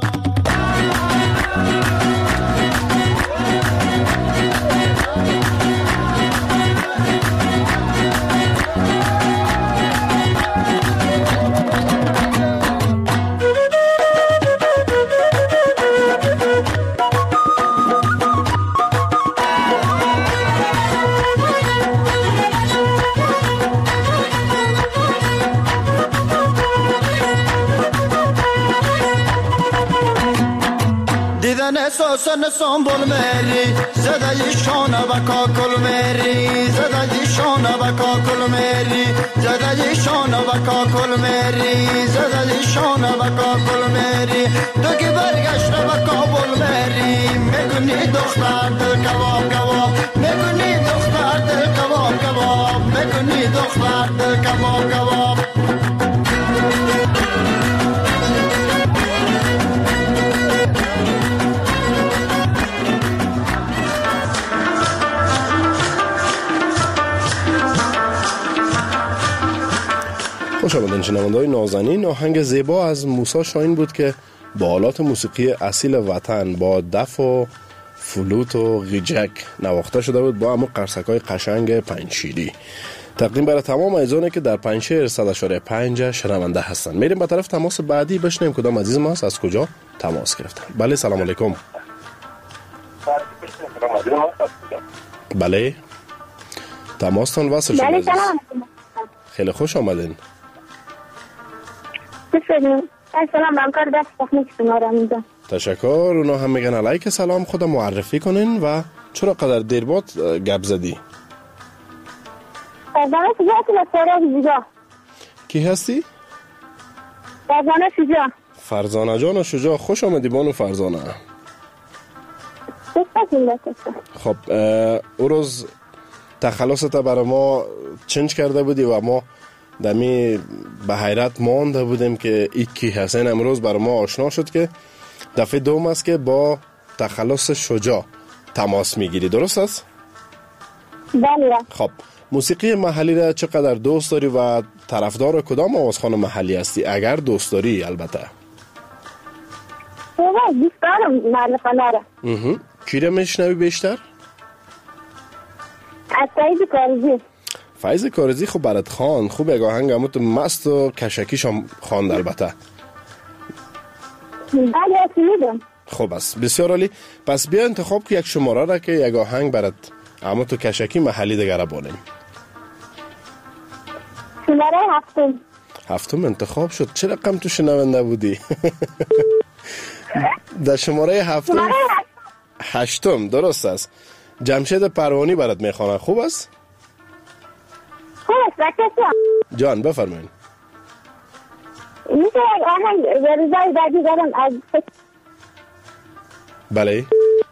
سوسن سنبول میری زدای شانه و کاکل میری زدای شانه و کاکل میری زدای شانه و کاکل میری زدای شانه و کاکل میری تو که برگشت و کابل میری میکنی دختر دل کباب کباب میکنی دختر دل کباب کباب میکنی دختر دل کباب کباب خوش آمدین شنونده‌های نازنین. آهنگ زیبا از موسی شاهین بود که با آلات موسیقی اصیل وطن با دف و فلوت و غیجک نواخته شده بود با همون قرصک‌های قشنگ پنجشیری. تقدیم برای تمام عزیزانی که در پنجشیر 100.5 شنونده هستند. میریم به طرف تماس بعدی بشنویم کدام عزیز ما از کجا تماس گرفتن. بله سلام علیکم. بله تماستان وصل شد. بله خیلی خوش آمدین. سلام همکار دست تکنیک شما را میدم. تشکر. اونا هم میگن علیک سلام. خدا معرفی کنین و چرا قدر دیر بود گپ زدی؟ فرزانه شجاع. کی هستی؟ فرزانه شجاع. فرزانه جان شجاع، خوش آمدی بانو فرزانه. خب او روز تخلصت برای ما چنج کرده بودی و ما دمی به حیرت مانده بودیم که ای کی هستین. امروز برای ما آشنا شد که دفعه دوم است که با تخلص شجاع تماس میگیری، درست است؟ بله. خب موسیقی محلی را چقدر دوست داری و طرفدار کدام آوازخوان محلی هستی اگر دوست داری؟ البته دوست دارم معلفانه را. کی را میشنوی بیشتر؟ از فیض کارزی. فیض کارزی خب برات خوان خوب یک آهنگ همون مست و کشکیش هم خواند البته. بله شنیدم. خب است بسیار عالی. پس بیا انتخاب که یک شماره را که یک آهنگ برات همون تو کشکی محلی دیگر را بانیم. شماره هفتم انتخاب شد. چه رقم تو شنونده بودی؟ در شماره هشتم درست است. جمشید پروانی برات میخوانه. خوب است؟ خوب است. جان بفرمایید. میشه آهنگ روزای بعدی دارم از بله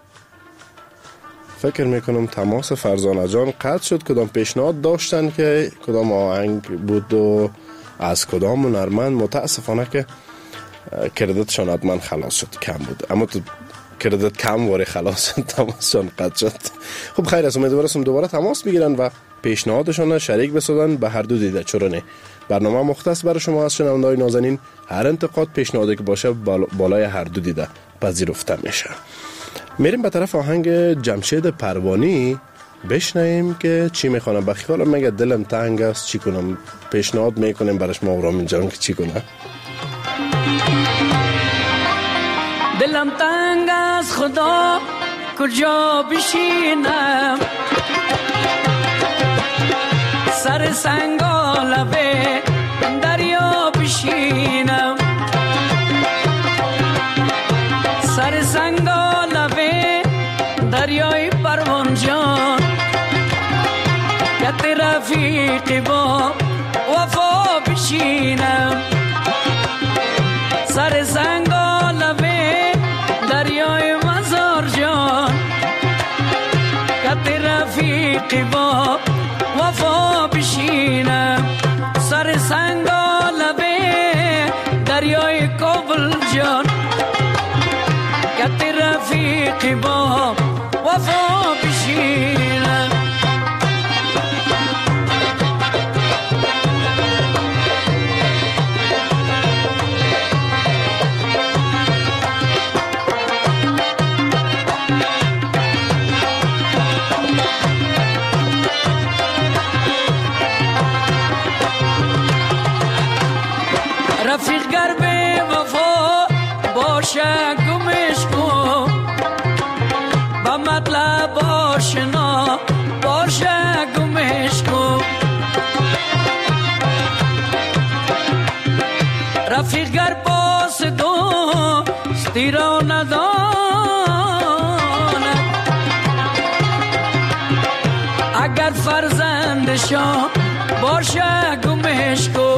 فکر میکنم تماس فرزانه جان قطع شد. کدام پیشنهاد داشتن که کدام آهنگ بود و از کدام هنرمند؟ متاسفانه که کردتشان حتما خلاص شد، کم بود. اما تو کردت کم واره خلاص شد، تماسشان قطع شد. خب خیر است، امیدوارم دوباره تماس بگیرن و پیشنهادشان شریک بسازن به هر دو دیده. چرا نه؟ برنامه مختص برای شما از شنونده‌های نازنین. هر انتقاد پیشنهادی که باشه بالای هر دو دیده پذیرفته میشه. میریم به طرف آهنگ جمشید پروانی بشنویم که چی میخوانه. بخیال مگه دلم تنگ است چی کنم؟ پیشنهاد میکنیم برش ما رامین جان که چی کنه. دلم تنگ از خدا کجا بشینم، سر سنگا لبه دریا بشینم، سر سنگا لبه دریای پروان جان، کت رفیق با وفا بشینم، سر سنگا لبه دریای مزار جان، کت رفیق با وفا بشینم، سر سنگا لبه دریای کابل جان، کت رفیق با وفا بشینم. رفیق گر به وفا باشه گمش کن، با مطلب آشنا باشه گمش کن، رفیق گر باس دوستی را نداند، اگر فرزندشان باشه گمش کن،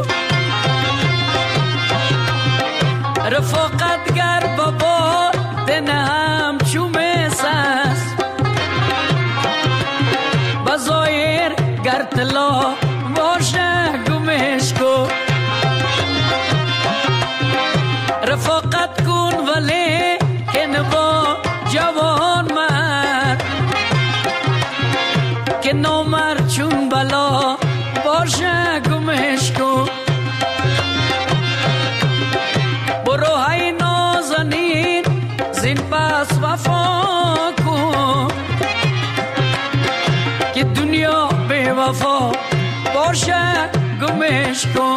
رفاقت گر بابا دنم چومه ساس، بزایر گر طلا باشه گمش کن، رفاقت کن ولی که نبا جوان مرد، که نامرد چون بلا باشه گمش کن، گمش کن.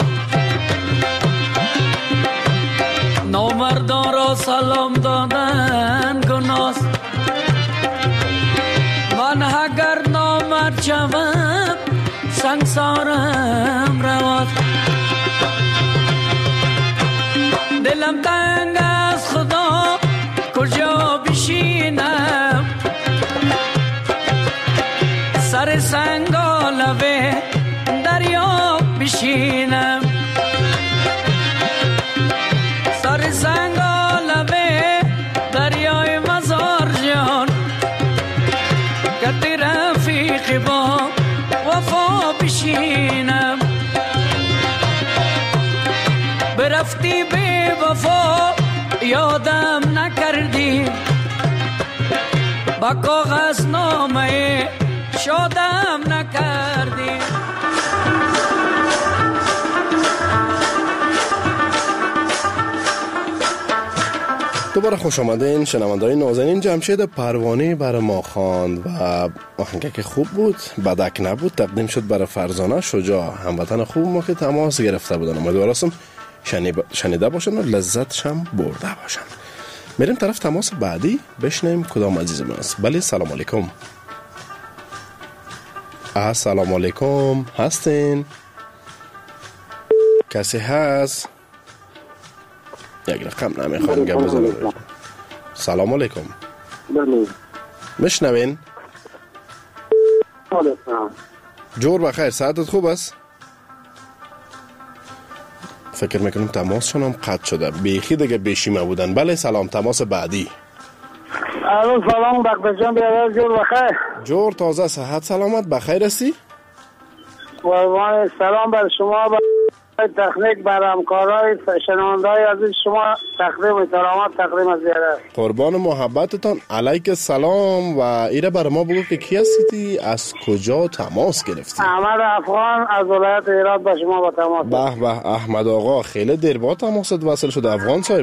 نامردان را سلام دادن گناست، من اگر نامرد شوم سنگسارم رواست. دلم تنگ از خدا کجا بشینم، سر سنگا لبه دریا بشینم، سر سنگا لبه دریای مزار جان، گتی رفیقی با وفا بشینم. برفتی بی وفا یادم نکردی، با کاغذ نامه شادم نکردی. دوباره خوش آمدین شنونده‌های نازنین. جمشید پروانی برای ما خواند و آهنگی که خوب بود، بدک نبود، تقدیم شد برای فرزانه شجاع، هموطن خوب ما که تماس گرفته بودن. امیدوارم شنیده باشن و لذتش هم برده باشن. میریم طرف تماس بعدی بشنیم کدام عزیزم است. بله سلام علیکم. السلام علیکم، هستین؟ کسی هست؟ یک رقم نمیخوام گپ بزنم. سلام علیکم. بله. میشنوین؟ بله. جور بخیر، ساعتت خوب است؟ فکر میکنم تماسشون هم قطع شده، بیخی دیگه بیشیمه بودن. بله سلام، تماس بعدی. الو سلام دکتر جان، بیادر جور بخیر. جور تازه، صحت سلامت، بخیر هستی؟ قربان سلام بر شما، بر تکنیک، بر همکارای شنونده‌های عزیز شما تقدیم احترامات تقدیم از بیادر. قربان محبتتان. علیک السلام. و ایره بر ما بگو که کی هستی، از کجا تماس گرفتی؟ احمد افغان از ولایت هرات با شما با تماس. به به احمد آقا، خیلی دیر با تماست وصل شد افغان صاحب.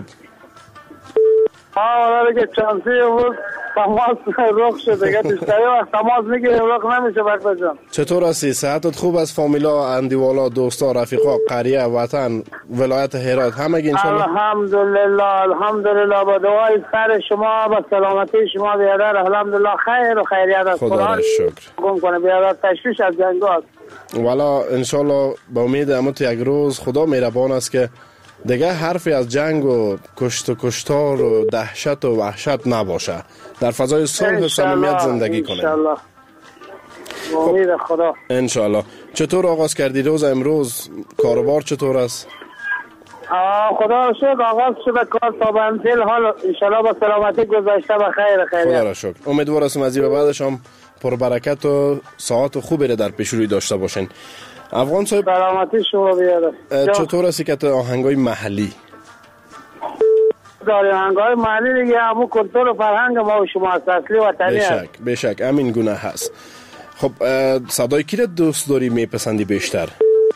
والا دیگه چانسی بود تماس رخ شد دیگه، بیشتری وقت تماس میگیریم رخ نمیشه. بکر جان چطور هستی؟ صحتت خوب است؟ فامیلا، اندیوالا، دوستا، رفیقا، قریه، وطن، ولایت هرات همگی انشالله؟ الحمدلله با دعای سر شما با سلامتی شما بیادر الحمدلله خیر و خیریت است. خدا را شکر. گم کنه بیادر تشویش از جنگات. والا انشالله با امید امت یک روز خدا مهربان است که دیگه حرفی از جنگ و کشت و کشتار و دهشت و وحشت نباشه، در فضای صلح و صمیمیت زندگی کنیم انشالله. امید خدا انشالله. چطور آغاز کردی روز امروز؟ کاروبار چطور است؟ خدا را شکر آغاز شده کار تا به انتل حال انشالله با سلامتی گذاشته و خیر خیریت. خدا را شکر. امیدوارم از این به بعدش هم پربرکت و ساعت خوبی را در پیش روی داشته باشین. افغان صاحب سلامتی شما بیاد. چطور هستی که آهنگای محلی داری؟ آهنگای محلی دیگه همون کلتور و فرهنگ ما و شما اصلی وطنی هست. بشک همین گونه هست. خب صدای کی را دوست داری میپسندی بیشتر؟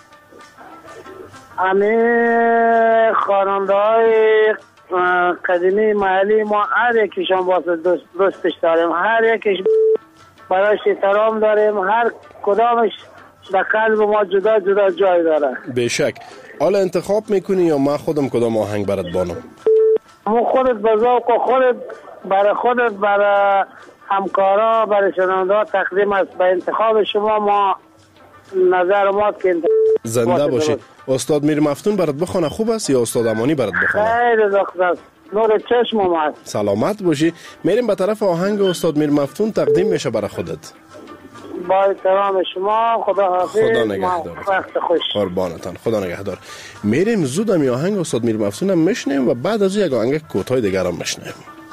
همین خواننده های قدیمی محلی ما هر یکیشان واسه دوستش داریم، هر یکیش برایش احترام داریم، هر کدامش در قلب ما جدا جدا جای داره. بشک. حالا انتخاب میکنی یا من خودم کدام آهنگ برات بانم؟ خودت به ذوق و خودت برای همکارا برای شنونده تقدیم است. به انتخاب شما ما نظر ما که زنده باشی. استاد میر مفتون برات بخونه خوب است یا استاد امانی برات بخونه؟ خیلی زخت است، نور چشم اومد. سلامت باشی. میریم به طرف آهنگ استاد میر مفتون تقدیم میشه برای خودت. با احترام شما، خدا حافظ. خدا نگهدار. وقت خوش. قربانتان، خدا نگهدار. میریم زود می آهنگ استاد میر مفتون هم میشنیم و بعد از یک آهنگ کوتاه دیگر هم میشنیم.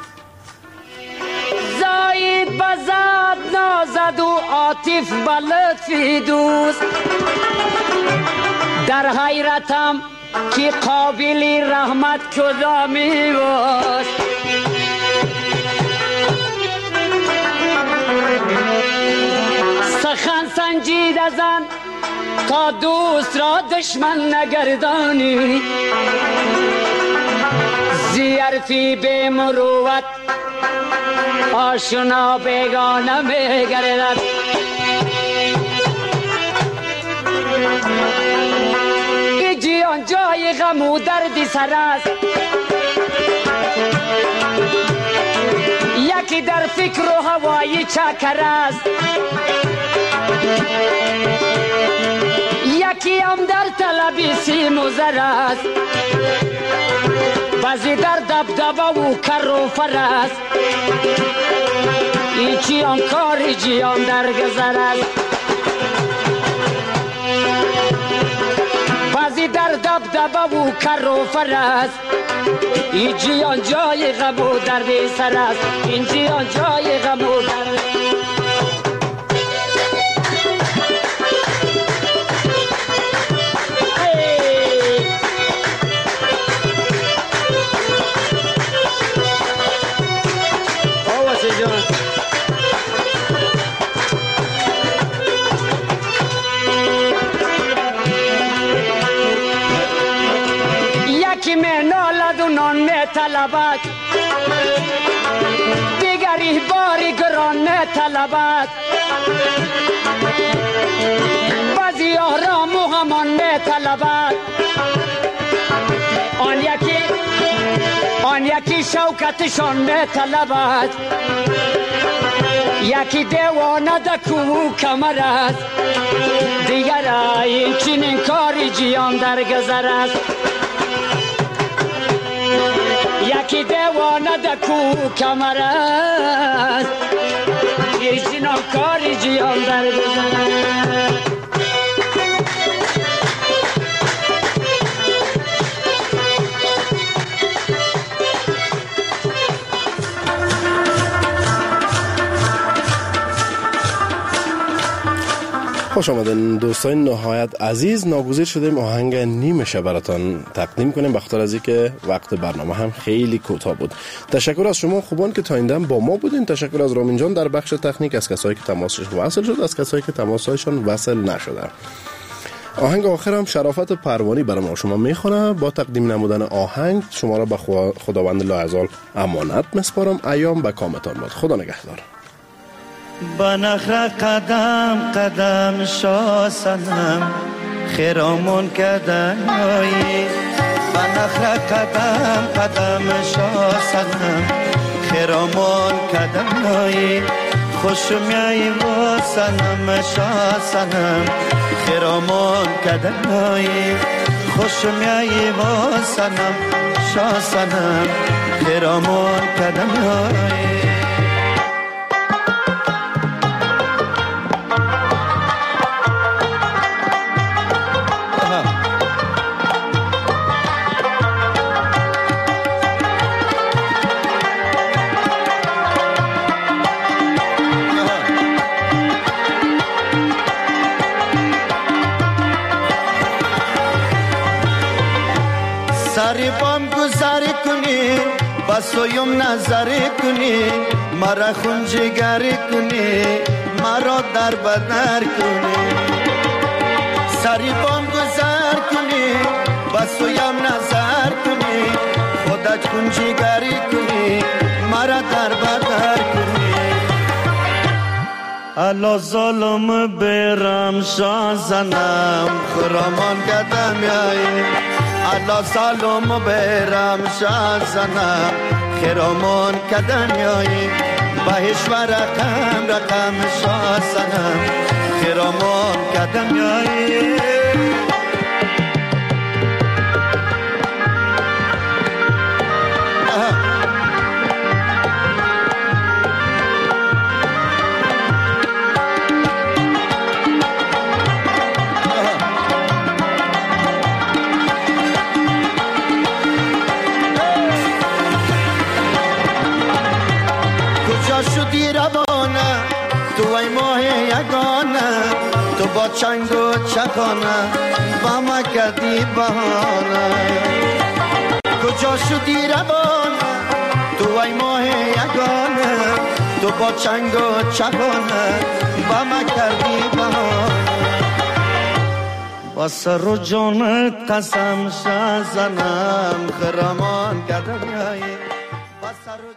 زاید بزد نازد و عاطف بلطفی دوست، در حیرتم که قابلی رحمت کدامی باش. سخن سنجید ازن تا دوست را دشمن نگردانی، زیرفی به مروت آشنا بیگانه میگردد. آن جای غم و درد سر است. یکی در فکر و هوای چکر است، یکی هم در طلب سیم و زر است. بعضی در دبدبه و کر و فر است، ایچی هم کار جیان در گذر است. بعضی در دبدبه و کر و فر است، این جیان جای غم و درد سر است. این جیان جای غم و درد. یکی می نالد و نان می طلبد، دیگری باری گران می طلبد. بعضی آرام و همان می طلبد، آن یکی شوکتشان می طلبد. یکی دیوانه دکو کمر است، دیگر این چنین کاری جیان در گذر است. یکی دیوانه دکو کمر است، این چنین کاری جیان در گذر است. خوش آمدین دوستان نهایت عزیز. ناگزیر شدیم آهنگ نیمشه براتان تقدیم کنیم به خاطر از اینکه وقت برنامه هم خیلی کوتاه بود. تشکر از شما خوبان که تا این دم با ما بودین. تشکر از رامین جان در بخش تکنیک، از کسایی که تماسش وصل شد، از کسایی که تماسایشان وصل نشده. آهنگ آخر هم شرافت پروانی برای ما شما میخونه. با تقدیم نمودن آهنگ شما را به خداوند لاعزال امانت میسپارم. ایام به کامتان باد. خدا نگهدار. بنخر قدم قدم شاسنم خیرامون کدنایی. بنخر قدم قدم شاسنم خیرامون کدنایی. خوشمیایی واسنم شاسنم خیرامون کدنایی. خوشمیایی واسنم شاسنم خیرامون کدنایی. سری بام گذاری کنی بسویم نظری کنی مرا خونجگری کنی مرا در بدر کنی. سری بام گذار کنی بسویم نظر کنی خودت خونجگری کنی مرا در بدر کنی. الا ظالم برم شازنم خرامان قدم یایی. الا ظالم برم شازنم خرامان قدم یایی. بهش و رقم شازنم خرامان قدم یایی. شدی روانه تو ای ماه یگانه تو با چنگ و چکانه با ما کردی بهانه. کجا شدی روانه تو ای ماه یگانه تو با چنگ و چکانه با ما کردی بهانه. با سر و جانت قسم شازنم خرامان قدم یایی.